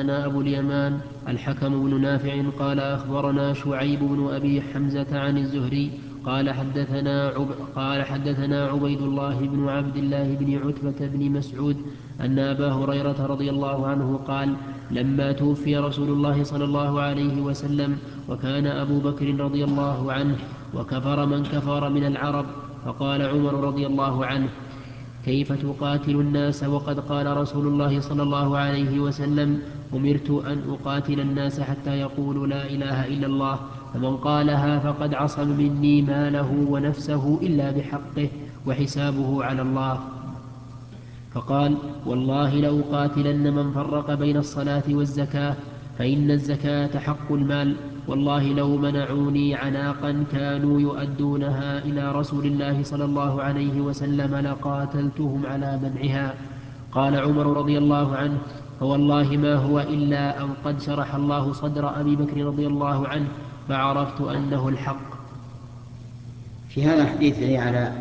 حدثنا أبو اليمان الحكم بن نافع قال أخبرنا شعيب بن أبي حمزة عن الزهري قال حدثنا عبيد الله بن عبد الله بن عتبة بن مسعود أن أبا هريرة رضي الله عنه قال لما توفي رسول الله صلى الله عليه وسلم وكان أبو بكر رضي الله عنه وكفر من كفر من العرب، فقال عمر رضي الله عنه كيف تقاتل الناس وقد قال رسول الله صلى الله عليه وسلم أمرت أن أقاتل الناس حتى يقولوا لا إله إلا الله، فمن قالها فقد عصم مني ماله ونفسه إلا بحقه وحسابه على الله. فقال والله لأقاتلن من فرق بين الصلاة والزكاة، فإن الزكاة حق المال، والله لو منعوني عناقا كانوا يؤدونها إلى رسول الله صلى الله عليه وسلم لقاتلتهم على منعها. قال عمر رضي الله عنه فوالله ما هو إلا أن قد شرح الله صدر أبي بكر رضي الله عنه فعرفت أنه الحق. في هذا الحديث على